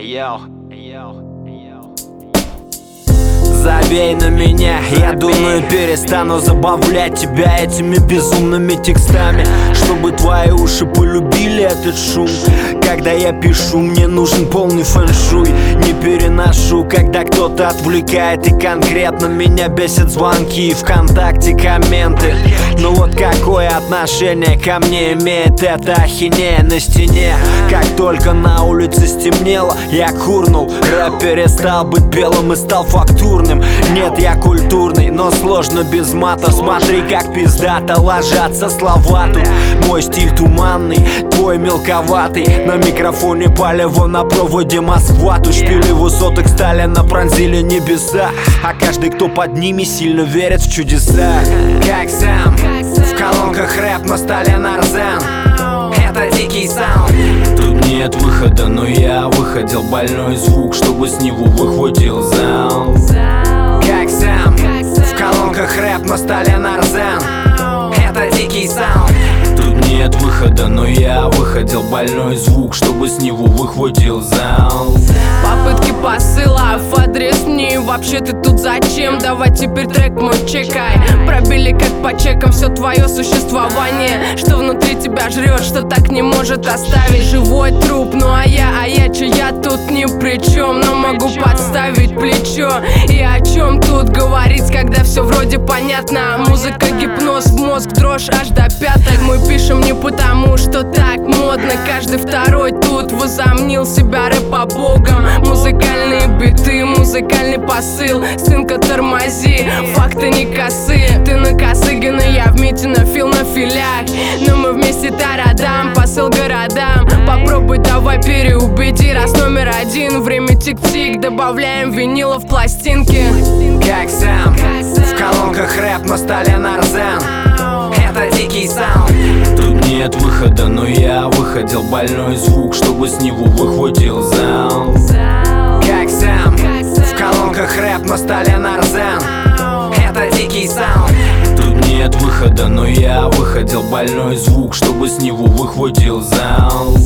Забей на меня, я думаю, перестану забавлять тебя этими безумными текстами, чтобы твои уши полюбили этот шум. Когда я пишу, мне нужен полный фэншуй. Не переношу, когда кто-то отвлекает, и конкретно меня бесят звонки и ВКонтакте комменты. Ну вот какое отношение ко мне имеет эта ахинея на стене? Как только на улице стемнело, я курнул. Рэп перестал быть белым и стал фактурным. Нет, я культурный, но сложно без мата. Смотри, как пиздато ложатся слова тут. Мой стиль туманный, твой мелковатый. На микрофоне палево, на проводе Москва. Тут шпили высоток Сталина пронзили небеса, а каждый, кто под ними, сильно верит в чудеса. Как сам, в колонках рэп на столе нарзан. Это дикий саунд. Тут нет выхода, но я выходил больной звук, чтобы с него выхватил зал. Как сам, в колонках рэп на столе нарзан. Это дикий саунд. Тут нет выхода, но я выходил больной звук, чтобы с него выхватил зал. Попытки посыла в адрес мне. Вообще ты тут зачем? Давай теперь трек мой чекай. Пробили как по чекам все твое существование, что внутри тебя жрет, что так не может оставить. Живой труп, ну а я я тут ни при чем, но могу подставить плечо. И о чем тут говорить, когда все вроде понятно? Музыка, гипноз в мозг, дрожь аж до пяток. Мы пишем не потому, что так модно. Каждый второй тут возомнил себя рэпа-богом. Музыкальные биты, музыкальный посыл. Сынка, тормози, факты не косые. Ты на Косыгина, я в Митино, Фил на филях. Но мы вместе тарадам, посыл городам. Попробуй давай переубеди, раз номер один. Время тик-тик, добавляем винила в пластинки. Как сам, в колонках рэп на столе нарзан. Это дикий саунд. Тут нет выхода, но я выходил больной звук, чтобы с него выхватил зал. Как сам, в колонках рэп на столе нарзан. Это дикий саунд. Тут нет выхода, но я выходил больной звук, чтобы с него выхватил зал.